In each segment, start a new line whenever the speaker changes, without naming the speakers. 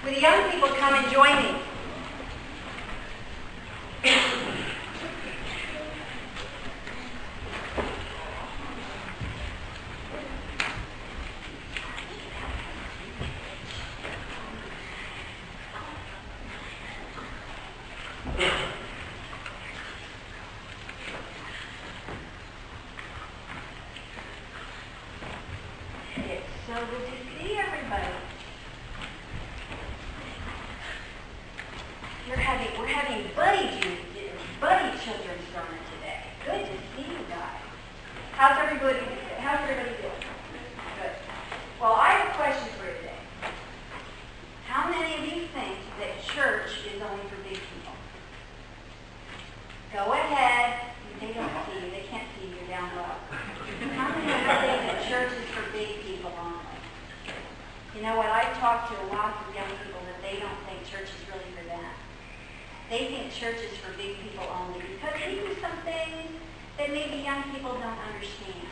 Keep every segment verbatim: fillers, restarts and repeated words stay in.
Will the young people come and join me? So good to see everybody. You're having, we're having buddy juice, buddy children's sermon today. Good to see you guys. How's everybody? How's everybody doing? Good. Well, I have a question for you today. How many of you think that church is only for big people? Go ahead. They don't see you. They can't see you down low. How many of you think that church is for big people only? You know what? I've talked to a lot of young people that they don't think church is really for them. They think church is for big people only because they do some things that maybe young people don't understand.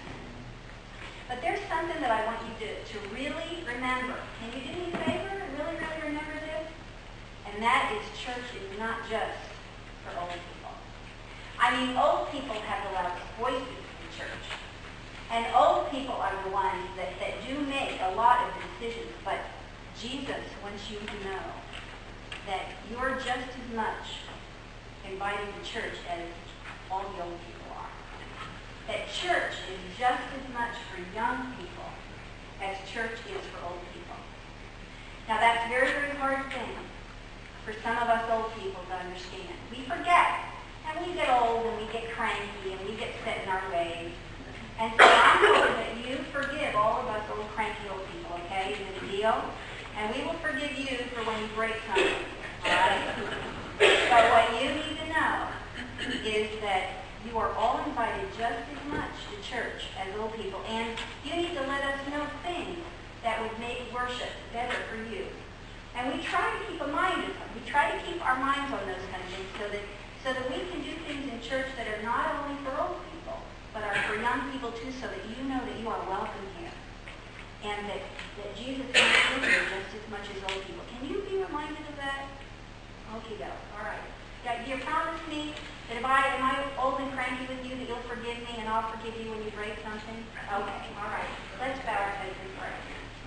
But there's something that I want you to, to really remember. Can you do me a favor and really, really remember this? And that is church is not just for old people. I mean, old people have the loudest voices in church. And old people are the ones that, that do make a lot of decisions, but Jesus wants you to know that you're just as much invited to church as all the old people are. That church is just as much for young people as church is for old people. Now that's a very, very hard thing for some of us old people to understand. We forget, and we get old, and we get cranky, and we get set in our ways. And so I'm hoping that you forgive all of us old cranky old people, okay? Is it a deal? And we will forgive you for when you break something, all right? But what you need to know is that you are all invited just as much to church as old people, and you need to let us know things that would make worship better for you. And we try to keep a mind of them. We try to keep our minds on those kind of things so that, so that we can do things in church that are not only for old people, but are for young people too, so that you know that you are welcome here. And that, that Jesus is with you just as much as old people. Can you be reminded of that? Okay, go. All right. Yeah, do you promise me that if I am I old and cranky with you, that you'll forgive me and I'll forgive you when you break something? Okay, all right. Let's bow our heads and pray.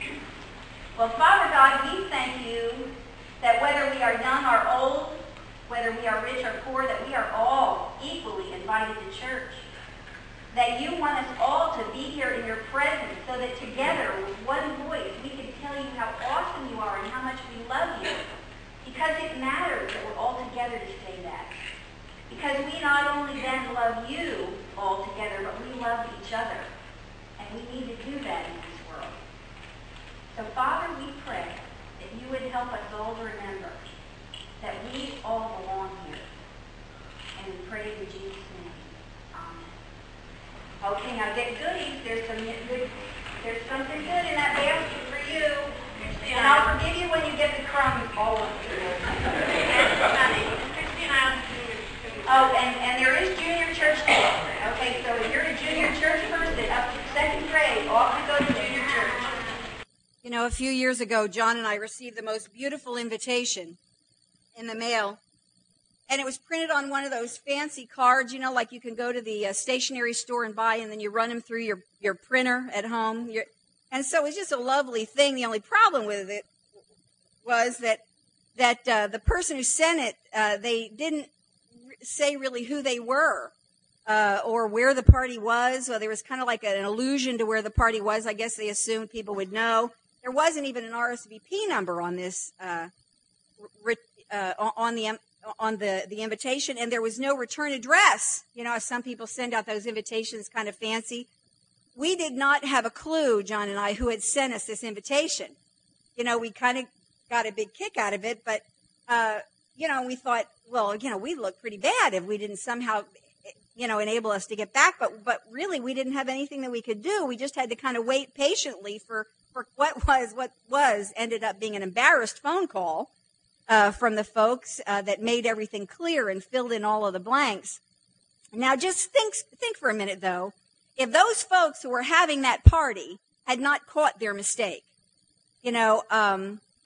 Well, Father God, we thank you that whether we are young or old, whether we are rich or poor, that we are all equally invited to church. That you want us all to be here in your presence so that together with one voice we can tell you how awesome you are and how much we love you. Because it matters that we're all together to say that. Because we not only then love you all together, but we love each other. And we need to do that in this world. So Father, we pray that you would help us all to remember that we all belong here. And we pray in Jesus' name. Okay, now get goodies. There's some good. There's something good in that basket for you. And I'll forgive you when you get the crumbs all over you. Oh, and, and there is junior church today. Okay, so if you're a junior church person up to second grade, off to go to junior church.
You know, a few years ago, John and I received the most beautiful invitation in the mail. And it was printed on one of those fancy cards, you know, like you can go to the uh, stationery store and buy, and then you run them through your, your printer at home. Your, and so it was just a lovely thing. The only problem with it was that that uh, the person who sent it, uh, they didn't re- say really who they were uh, or where the party was. So there was kind of like an allusion to where the party was. I guess they assumed people would know. There wasn't even an R S V P number on this, uh, re- uh, on the on the, the invitation, and there was no return address. You know, as some people send out those invitations kind of fancy. We did not have a clue, John and I, who had sent us this invitation. You know, we kind of got a big kick out of it, but, uh, you know, we thought, well, you know, we look pretty bad if we didn't somehow, you know, enable us to get back, but, but really we didn't have anything that we could do. We just had to kind of wait patiently for, for what was, what was, ended up being an embarrassed phone call. Uh, from the folks uh, that made everything clear and filled in all of the blanks. Now, just think think for a minute, though. If those folks who were having that party had not caught their mistake, you know, um,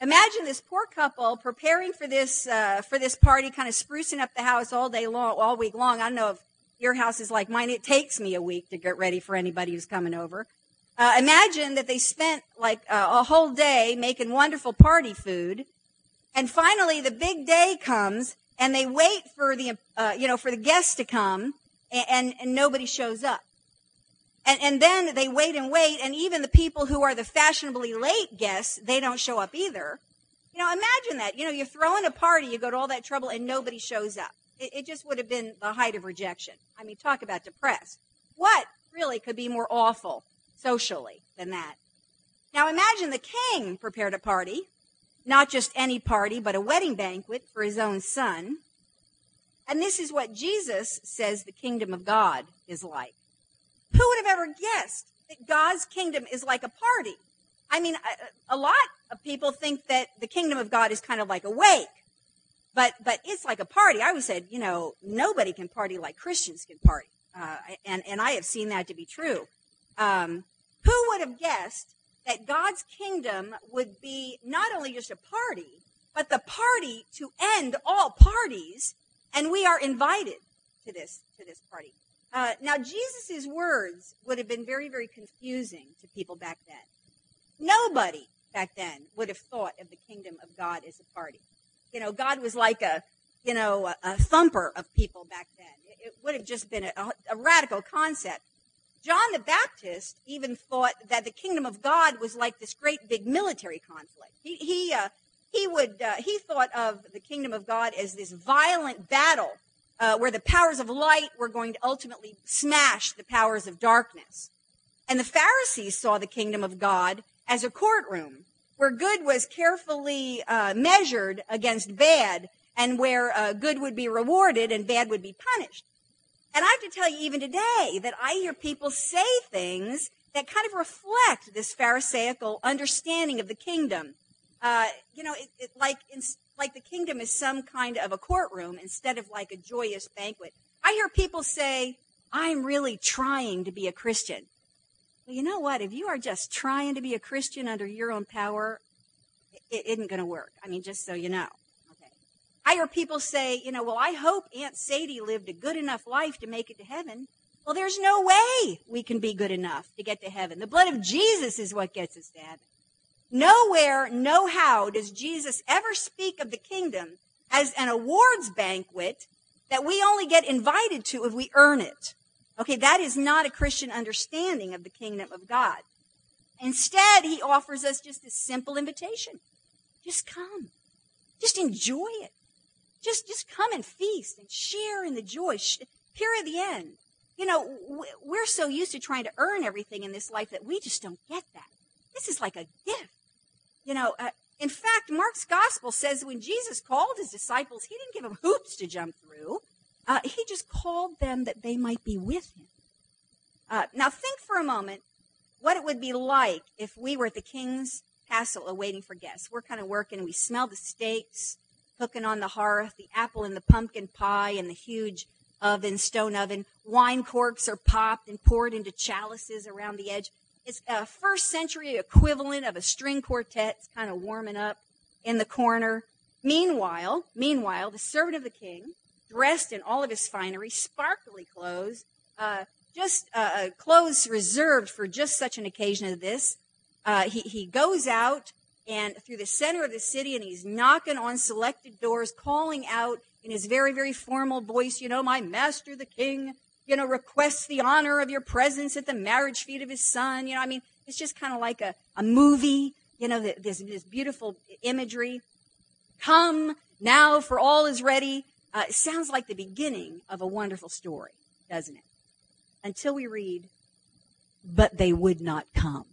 Imagine this poor couple preparing for this uh, for this party, kind of sprucing up the house all day long, all week long. I don't know if your house is like mine. It takes me a week to get ready for anybody who's coming over. Uh, imagine that they spent like uh, a whole day making wonderful party food, and finally the big day comes, and they wait for the uh, you know for the guests to come, and, and, and nobody shows up. And, and then they wait and wait, and even the people who are the fashionably late guests, they don't show up either. You know, imagine that. You know, you're throwing a party, you go to all that trouble, and nobody shows up. It, it just would have been the height of rejection. I mean, talk about depressed. What really could be more awful socially than that? Now imagine the king prepared a party, not just any party, but a wedding banquet for his own son. And this is what Jesus says the kingdom of God is like. Who would have ever guessed that God's kingdom is like a party? I mean, a, a lot of people think that the kingdom of God is kind of like a wake, but but it's like a party. I always said, you know, nobody can party like Christians can party, uh, and and I have seen that to be true. Um, who would have guessed that God's kingdom would be not only just a party, but the party to end all parties, and we are invited to this to this party. Uh, now, Jesus' words would have been very, very confusing to people back then. Nobody back then would have thought of the kingdom of God as a party. You know, God was like a, you know, a, a thumper of people back then. It, it would have just been a, a radical concept. John the Baptist even thought that the kingdom of God was like this great big military conflict. He he uh, he would uh, he thought of the kingdom of God as this violent battle Uh, where the powers of light were going to ultimately smash the powers of darkness. And the Pharisees saw the kingdom of God as a courtroom where good was carefully uh, measured against bad, and where uh, good would be rewarded and bad would be punished. And I have to tell you even today that I hear people say things that kind of reflect this Pharisaical understanding of the kingdom. Uh, you know, it, it, like in like the kingdom is some kind of a courtroom instead of like a joyous banquet. I hear people say, I'm really trying to be a Christian. Well, you know what? If you are just trying to be a Christian under your own power, it isn't going to work. I mean, just so you know. Okay. I hear people say, you know, well, I hope Aunt Sadie lived a good enough life to make it to heaven. Well, there's no way we can be good enough to get to heaven. The blood of Jesus is what gets us to heaven. Nowhere, no how does Jesus ever speak of the kingdom as an awards banquet that we only get invited to if we earn it. Okay, that is not a Christian understanding of the kingdom of God. Instead, he offers us just a simple invitation. Just come. Just enjoy it. Just, just come and feast and share in the joy. Period, the end. You know, we're so used to trying to earn everything in this life that we just don't get that. This is like a gift. You know, uh, in fact, Mark's gospel says when Jesus called his disciples, he didn't give them hoops to jump through. Uh, he just called them that they might be with him. Uh, now think for a moment what it would be like if we were at the king's castle awaiting for guests. We're kind of working, we smell the steaks cooking on the hearth, the apple and the pumpkin pie in the huge oven, stone oven. Wine corks are popped and poured into chalices around the edge. It's a first century equivalent of a string quartet. It's kind of warming up in the corner. Meanwhile, meanwhile, the servant of the king, dressed in all of his finery, sparkly clothes, uh, just uh, clothes reserved for just such an occasion as this. Uh, he, he goes out and through the center of the city, and he's knocking on selected doors, calling out in his very, very formal voice, you know, my master the king, you know, requests the honor of your presence at the marriage feast of his son. You know, I mean, it's just kind of like a, a movie, you know, this, this beautiful imagery. Come now, for all is ready. Uh, it sounds like the beginning of a wonderful story, doesn't it? Until we read, but they would not come.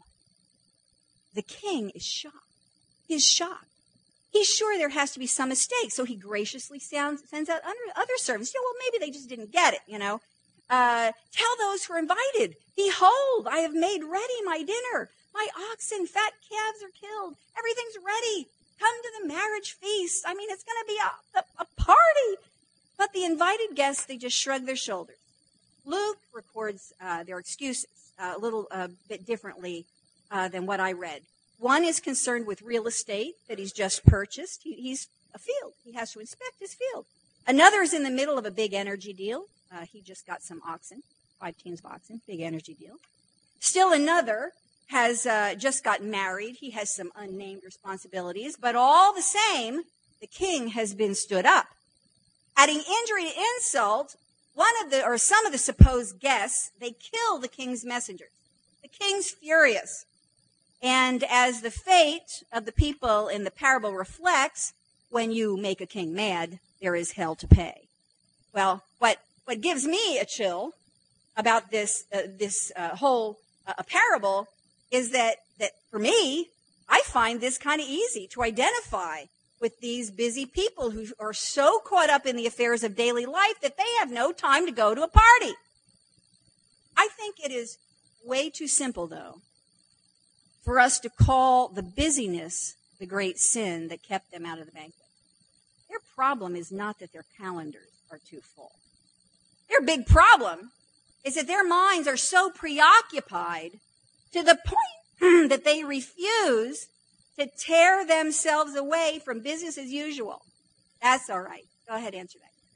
The king is shocked. He's shocked. He's sure there has to be some mistake, so he graciously sounds, sends out other servants. You know, well, maybe they just didn't get it, you know. Uh, tell those who are invited, behold, I have made ready my dinner. My oxen, fat calves are killed. Everything's ready. Come to the marriage feast. I mean, it's going to be a, a, a party. But the invited guests, they just shrug their shoulders. Luke records uh, their excuses uh, a little uh, bit differently uh, than what I read. One is concerned with real estate that he's just purchased. He, he's a field. He has to inspect his field. Another is in the middle of a big energy deal. Uh, he just got some oxen, five teams of oxen, big energy deal. Still another has uh, just gotten married. He has some unnamed responsibilities. But all the same, the king has been stood up. Adding injury to insult, one of the, or some of the supposed guests, they kill the king's messengers. The king's furious. And as the fate of the people in the parable reflects, when you make a king mad, there is hell to pay. Well, what, what gives me a chill about this, uh, this uh, whole uh, parable is that, that for me, I find this kind of easy to identify with these busy people who are so caught up in the affairs of daily life that they have no time to go to a party. I think it is way too simple, though, for us to call the busyness the great sin that kept them out of the banquet. Their problem is not that their calendars are too full. Their big problem is that their minds are so preoccupied to the point that they refuse to tear themselves away from business as usual. That's all right. Go ahead, answer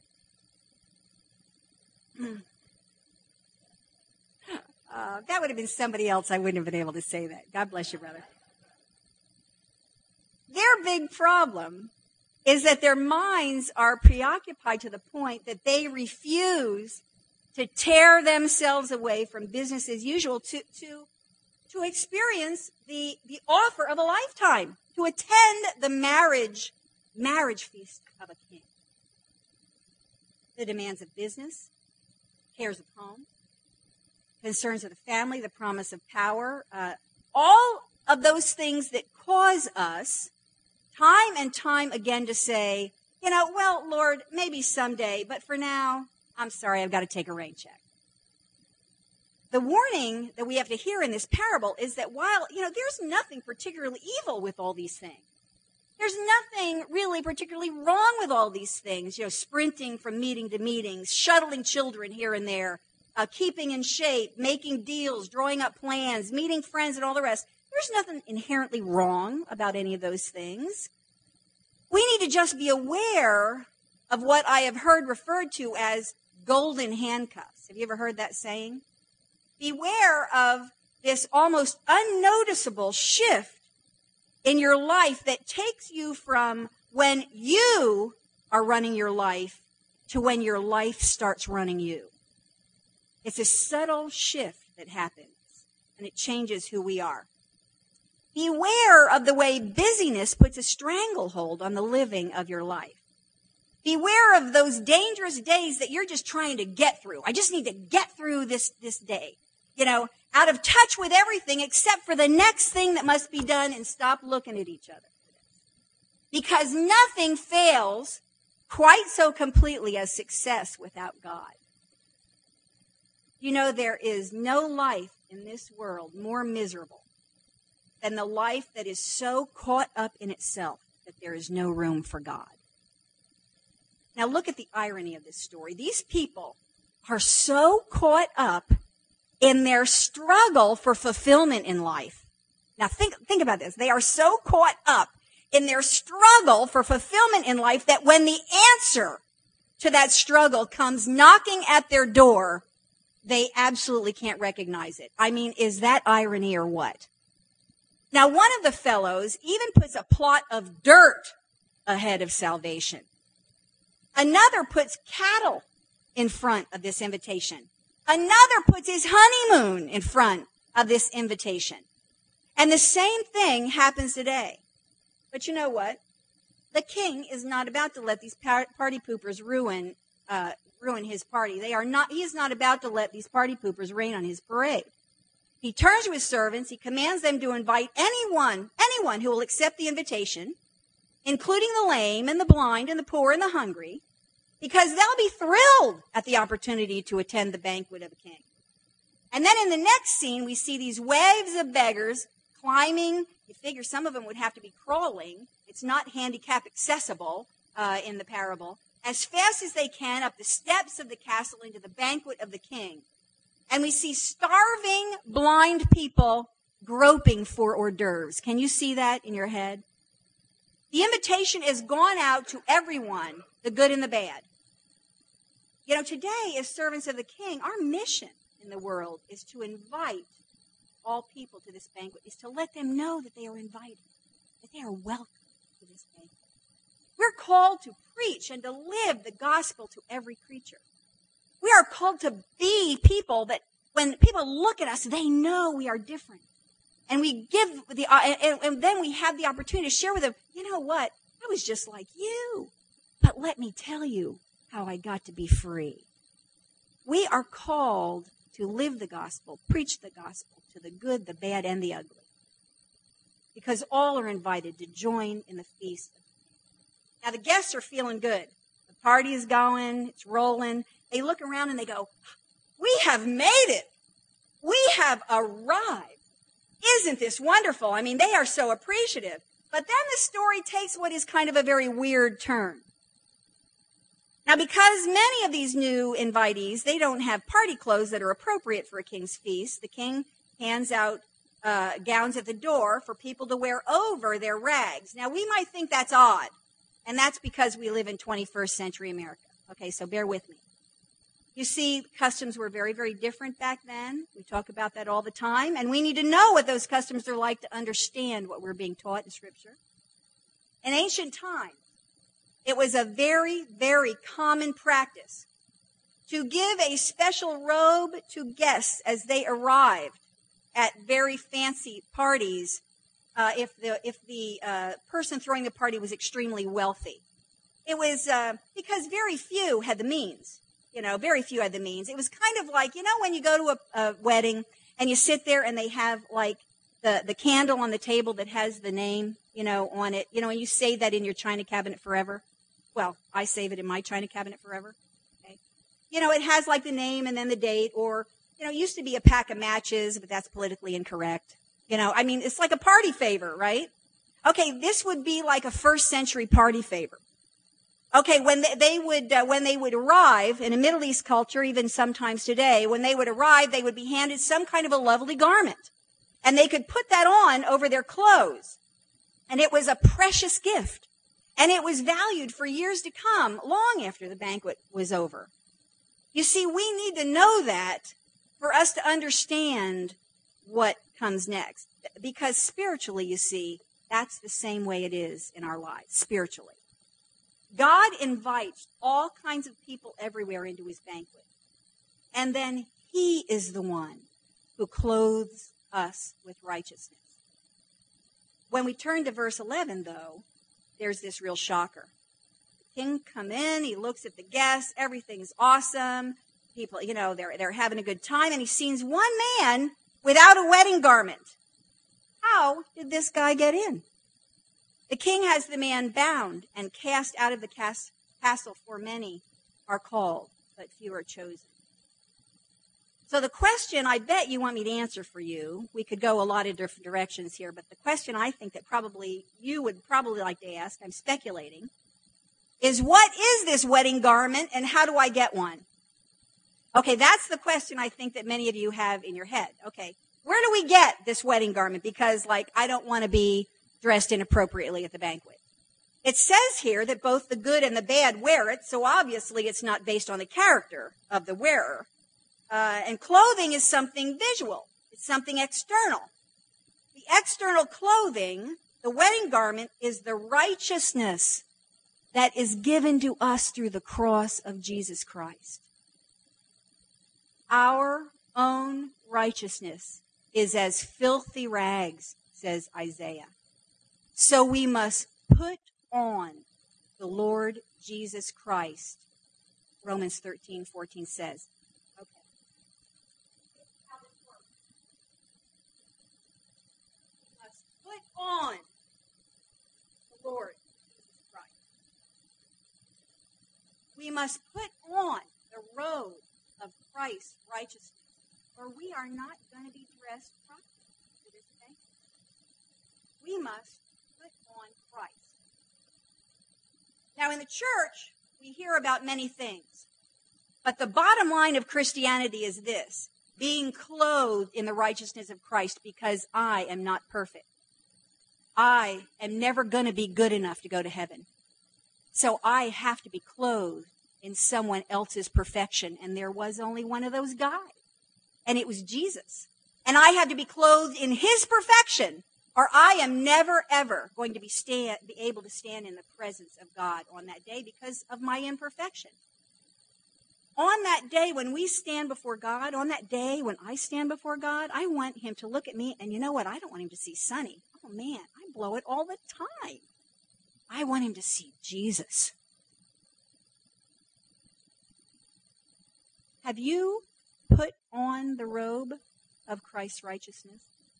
that. uh, that would have been somebody else. I wouldn't have been able to say that. God bless you, brother. Their big problem is that their minds are preoccupied to the point that they refuse to tear themselves away from business as usual to, to to experience the, the offer of a lifetime, to attend the marriage, marriage feast of a king. The demands of business, cares of home, concerns of the family, the promise of power, uh, all of those things that cause us time and time again to say, you know, well, Lord, maybe someday, but for now, I'm sorry, I've got to take a rain check. The warning that we have to hear in this parable is that while, you know, there's nothing particularly evil with all these things. There's nothing really particularly wrong with all these things, you know, sprinting from meeting to meetings, shuttling children here and there, uh, keeping in shape, making deals, drawing up plans, meeting friends, and all the rest. There's nothing inherently wrong about any of those things. We need to just be aware of what I have heard referred to as golden handcuffs. Have you ever heard that saying? Beware of this almost unnoticeable shift in your life that takes you from when you are running your life to when your life starts running you. It's a subtle shift that happens, and it changes who we are. Beware of the way busyness puts a stranglehold on the living of your life. Beware of those dangerous days that you're just trying to get through. I just need to get through this, this day. You know, out of touch with everything except for the next thing that must be done, and stop looking at each other. Because nothing fails quite so completely as success without God. You know, there is no life in this world more miserable than the life that is so caught up in itself that there is no room for God. Now look at the irony of this story. These people are so caught up in their struggle for fulfillment in life. Now think, think about this. They are so caught up in their struggle for fulfillment in life that when the answer to that struggle comes knocking at their door, they absolutely can't recognize it. I mean, is that irony or what? Now, one of the fellows even puts a plot of dirt ahead of salvation. Another puts cattle in front of this invitation. Another puts his honeymoon in front of this invitation. And the same thing happens today. But you know what? The king is not about to let these party poopers ruin uh, ruin his party. They are not. He is not about to let these party poopers rain on his parade. He turns to his servants. He commands them to invite anyone, anyone who will accept the invitation, including the lame and the blind and the poor and the hungry, because they'll be thrilled at the opportunity to attend the banquet of a king. And then in the next scene, we see these waves of beggars climbing. You figure some of them would have to be crawling. It's not handicap accessible uh, in the parable. As fast as they can up the steps of the castle into the banquet of the king. And we see starving, blind people groping for hors d'oeuvres. Can you see that in your head? The invitation is gone out to everyone, the good and the bad. You know, today, as servants of the King, our mission in the world is to invite all people to this banquet, is to let them know that they are invited, that they are welcome to this banquet. We're called to preach and to live the gospel to every creature. We are called to be people that when people look at us, they know we are different. And we give the, uh, and, and then we have the opportunity to share with them, you know what? I was just like you. But let me tell you how I got to be free. We are called to live the gospel, preach the gospel to the good, the bad, and the ugly. Because all are invited to join in the feast. Now the guests are feeling good. The party is going, it's rolling. They look around and they go, we have made it. We have arrived. Isn't this wonderful? I mean, they are so appreciative. But then the story takes what is kind of a very weird turn. Now, because many of these new invitees, they don't have party clothes that are appropriate for a king's feast, the king hands out uh, gowns at the door for people to wear over their rags. Now, we might think that's odd, and that's because we live in twenty-first century America. Okay, so bear with me. You see, customs were very, very different back then. We talk about that all the time. And we need to know what those customs are like to understand what we're being taught in Scripture. In ancient times, it was a very, very common practice to give a special robe to guests as they arrived at very fancy parties uh, if the, if the uh, person throwing the party was extremely wealthy. It was uh, because very few had the means. You know, very few had the means. It was kind of like, you know, when you go to a, a wedding and you sit there and they have like the, the candle on the table that has the name, you know, on it, you know, and you save that in your china cabinet forever. Well, I save it in my china cabinet forever. Okay. You know, it has like the name and then the date, or, you know, it used to be a pack of matches, but that's politically incorrect. You know, I mean, it's like a party favor, right? Okay, this would be like a first century party favor. Okay, when they, they would, uh, when they would arrive in a Middle East culture, even sometimes today, when they would arrive, they would be handed some kind of a lovely garment. And they could put that on over their clothes. And it was a precious gift. And it was valued for years to come, long after the banquet was over. You see, we need to know that for us to understand what comes next. Because spiritually, you see, that's the same way it is in our lives, spiritually. God invites all kinds of people everywhere into his banquet. And then he is the one who clothes us with righteousness. When we turn to verse eleven, though, there's this real shocker. The king come in, he looks at the guests, everything's awesome. People, you know, they're, they're having a good time, and he sees one man without a wedding garment. How did this guy get in? The king has the man bound and cast out of the castle, for many are called, but few are chosen. So the question I bet you want me to answer for you, we could go a lot of different directions here, but the question I think that probably you would probably like to ask, I'm speculating, is what is this wedding garment and how do I get one? Okay, that's the question I think that many of you have in your head. Okay, where do we get this wedding garment? Because, like, I don't want to be dressed inappropriately at the banquet. It says here that both the good and the bad wear it, so obviously it's not based on the character of the wearer. Uh, and clothing is something visual. It's something external. The external clothing, the wedding garment, is the righteousness that is given to us through the cross of Jesus Christ. Our own righteousness is as filthy rags, says Isaiah. So we must put on the Lord Jesus Christ, Romans thirteen fourteen says. Okay. How this works. We must put on the Lord Jesus Christ. We must put on the robe of Christ's righteousness, or we are not going to be dressed properly for this banquet. We must put on Christ. Now, in the church, we hear about many things. But the bottom line of Christianity is this. being clothed in the righteousness of Christ because I am not perfect. I am never going to be good enough to go to heaven. So I have to be clothed in someone else's perfection. And there was only one of those guys. And it was Jesus. And I had to be clothed in his perfection, or I am never, ever going to be, stand, be able to stand in the presence of God on that day because of my imperfection. On that day when we stand before God, on that day when I stand before God, I want him to look at me, and you know what? I don't want him to see Sonny. Oh, man, I blow it all the time. I want him to see Jesus. Have you put on the robe of Christ's righteousness?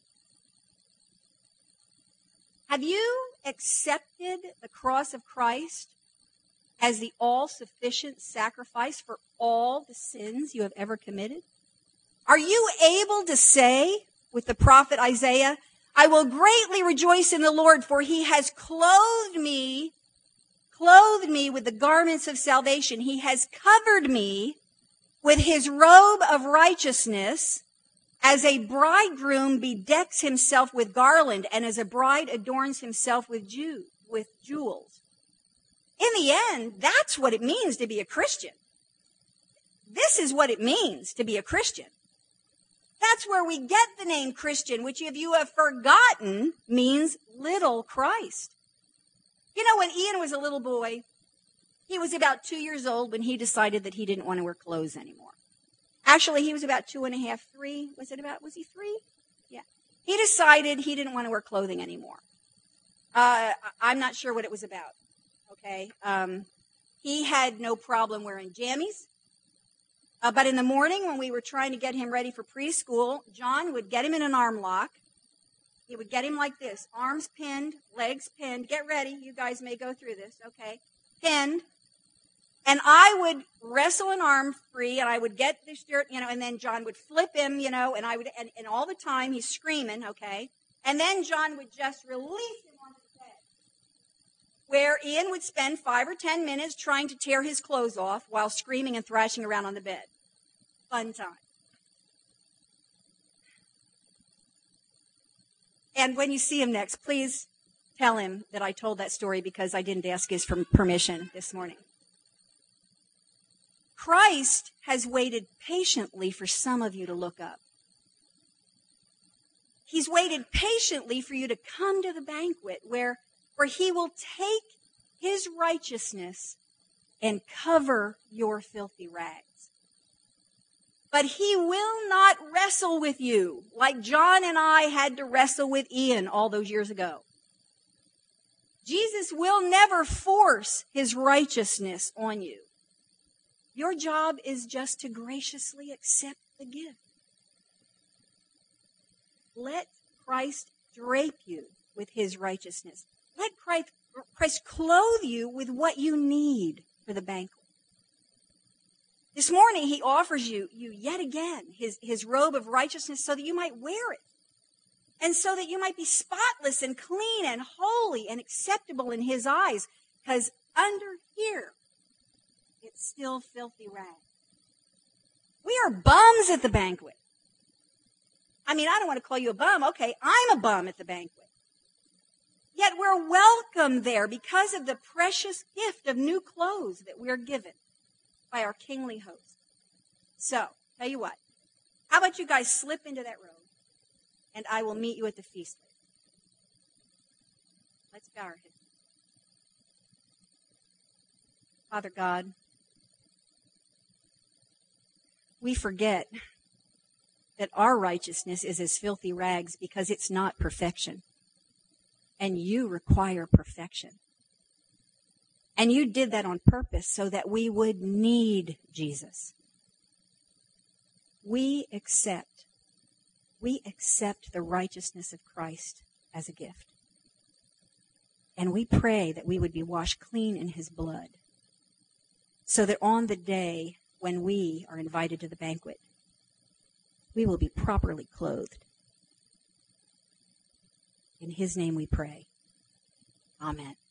Have you accepted the cross of Christ as the all-sufficient sacrifice for all the sins you have ever committed? Are you able to say with the prophet Isaiah, I will greatly rejoice in the Lord, for he has clothed me, clothed me with the garments of salvation. He has covered me with his robe of righteousness, as a bridegroom bedecks himself with garland, and as a bride adorns himself with jew, with jewels. In the end, that's what it means to be a Christian. This is what it means to be a Christian. That's where we get the name Christian, which if you have forgotten means little Christ. You know, when Ian was a little boy, he was about two years old when he decided that he didn't want to wear clothes anymore. Actually, he was about two and a half, three. Was it about, was he three? Yeah. He decided he didn't want to wear clothing anymore. Uh, I'm not sure what it was about. Okay. Um, he had no problem wearing jammies. Uh, but in the morning when we were trying to get him ready for preschool, John would get him in an arm lock. He would get him like this, arms pinned, legs pinned. Get ready. You guys may go through this. Okay. Pinned. And I would wrestle an arm free, and I would get the shirt, you know, and then John would flip him, you know, and I would, and, and all the time he's screaming, okay? And then John would just release him onto the bed, where Ian would spend five or ten minutes trying to tear his clothes off while screaming and thrashing around on the bed. Fun time. And when you see him next, please tell him that I told that story because I didn't ask his permission this morning. Christ has waited patiently for some of you to look up. He's waited patiently for you to come to the banquet where, where he will take his righteousness and cover your filthy rags. But he will not wrestle with you like John and I had to wrestle with Ian all those years ago. Jesus will never force his righteousness on you. Your job is just to graciously accept the gift. Let Christ drape you with his righteousness. Let Christ, Christ clothe you with what you need for the banquet. This morning, he offers you, you yet again his, his robe of righteousness so that you might wear it. And so that you might be spotless and clean and holy and acceptable in his eyes. Because under here, it's still filthy rags. We are bums at the banquet. I mean, I don't want to call you a bum. Okay, I'm a bum at the banquet. Yet we're welcome there because of the precious gift of new clothes that we're given by our kingly host. So, tell you what. How about you guys slip into that robe, and I will meet you at the feast. Let's bow our heads. Father God, we forget that our righteousness is as filthy rags because it's not perfection. And you require perfection. And you did that on purpose so that we would need Jesus. We accept, we accept the righteousness of Christ as a gift. And we pray that we would be washed clean in his blood so that on the day when we are invited to the banquet, we will be properly clothed. In his name we pray. Amen.